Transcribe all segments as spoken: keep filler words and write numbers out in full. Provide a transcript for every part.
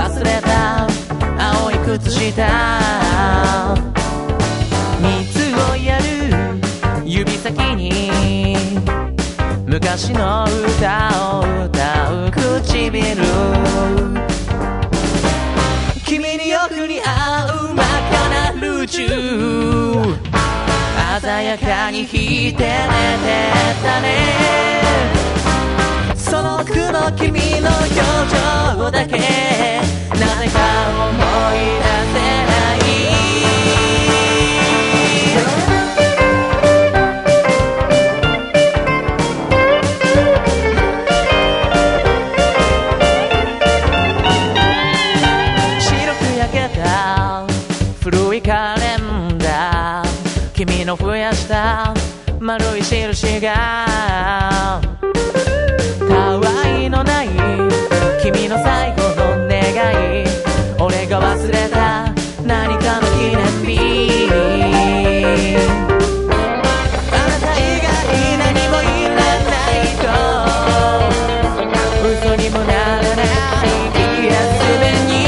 忘れた青い靴下、水をやる指先に昔の歌を歌う唇、君によく似合う真っ赤なルージュ、鮮やかに引いて寝てたね。その奥の君の表情だけなぜか思い出せない。白く焼けた古いカレンダー、君の増やした丸い印が、たわいのない君の最後の願い、俺が忘れた何かの記念日、あなた以外何もいらないと嘘にもならない気がするに、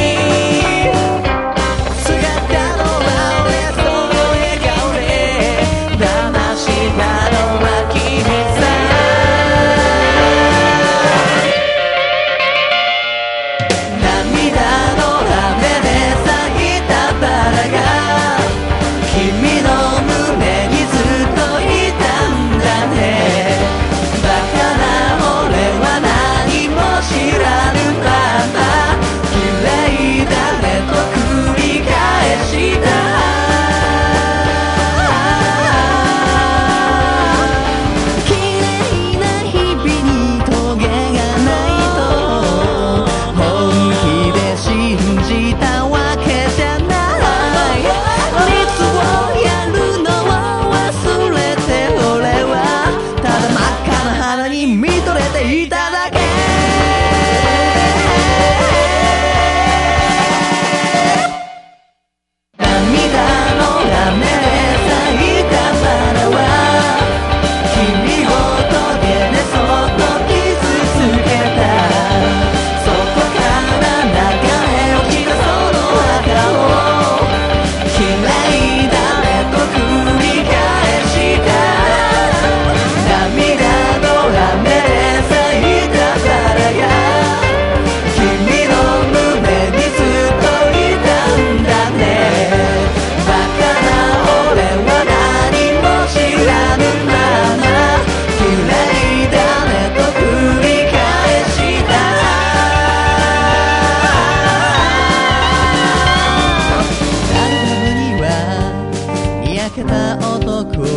姿のは俺その笑顔で騙したのは君さ。焼けた男